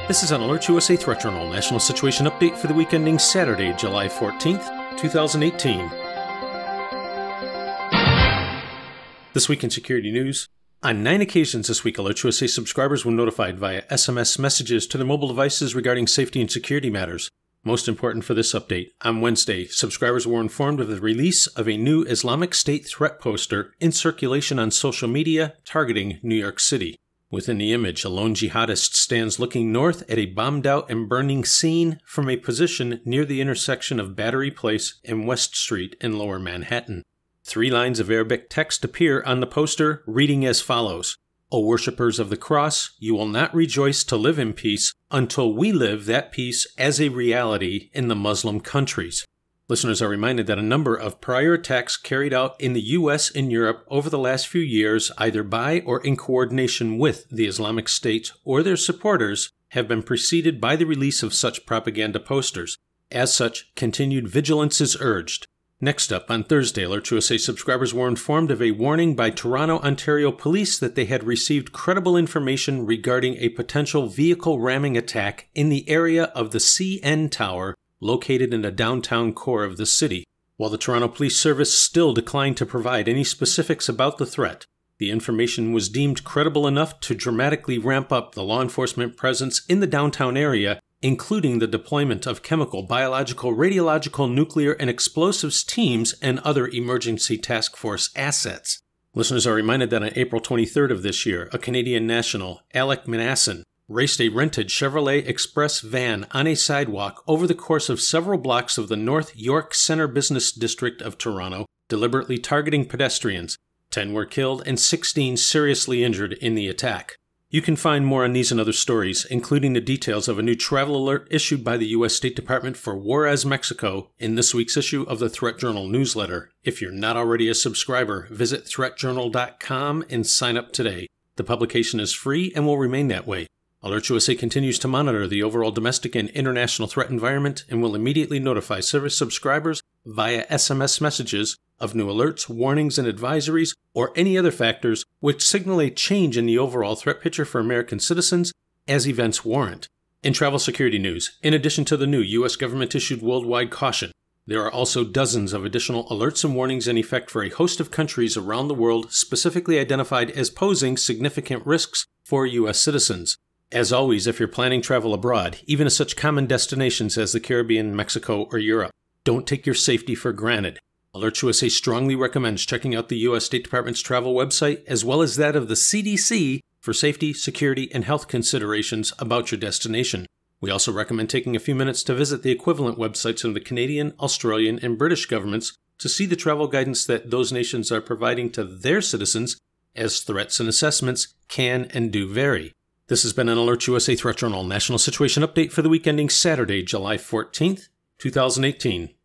This is an Alert USA Threat Journal National Situation Update for the week ending Saturday, July 14th, 2018. This week in security news. On 9 occasions this week, Alert USA subscribers were notified via SMS messages to their mobile devices regarding safety and security matters. Most important for this update, on Wednesday, subscribers were informed of the release of a new Islamic State threat poster in circulation on social media targeting New York City. Within the image, a lone jihadist stands looking north at a bombed-out and burning scene from a position near the intersection of Battery Place and West Street in Lower Manhattan. 3 lines of Arabic text appear on the poster, reading as follows: O worshippers of the cross, you will not rejoice to live in peace until we live that peace as a reality in the Muslim countries. Listeners are reminded that a number of prior attacks carried out in the U.S. and Europe over the last few years, either by or in coordination with the Islamic State or their supporters, have been preceded by the release of such propaganda posters. As such, continued vigilance is urged. Next up, on Thursday, Alert USA subscribers were informed of a warning by Toronto, Ontario police that they had received credible information regarding a potential vehicle ramming attack in the area of the CN Tower located in the downtown core of the city. While the Toronto Police Service still declined to provide any specifics about the threat, the information was deemed credible enough to dramatically ramp up the law enforcement presence in the downtown area, including the deployment of chemical, biological, radiological, nuclear, and explosives teams and other emergency task force assets. Listeners are reminded that on April 23rd of this year, a Canadian national, Alec Minassian, raced a rented Chevrolet Express van on a sidewalk over the course of several blocks of the North York Centre Business District of Toronto, deliberately targeting pedestrians. 10 were killed and 16 seriously injured in the attack. You can find more on these and other stories, including the details of a new travel alert issued by the U.S. State Department for Juarez, Mexico, in this week's issue of the Threat Journal newsletter. If you're not already a subscriber, visit threatjournal.com and sign up today. The publication is free and will remain that way. Alert USA continues to monitor the overall domestic and international threat environment and will immediately notify service subscribers via SMS messages of new alerts, warnings, and advisories, or any other factors which signal a change in the overall threat picture for American citizens as events warrant. In travel security news, in addition to the new U.S. government-issued worldwide caution, there are also dozens of additional alerts and warnings in effect for a host of countries around the world specifically identified as posing significant risks for U.S. citizens. As always, if you're planning travel abroad, even to such common destinations as the Caribbean, Mexico, or Europe, don't take your safety for granted. Alert USA strongly recommends checking out the U.S. State Department's travel website as well as that of the CDC for safety, security, and health considerations about your destination. We also recommend taking a few minutes to visit the equivalent websites of the Canadian, Australian, and British governments to see the travel guidance that those nations are providing to their citizens, as threats and assessments can and do vary. This has been an Alert USA Threat Journal National Situation Update for the week ending Saturday, July 14th, 2018.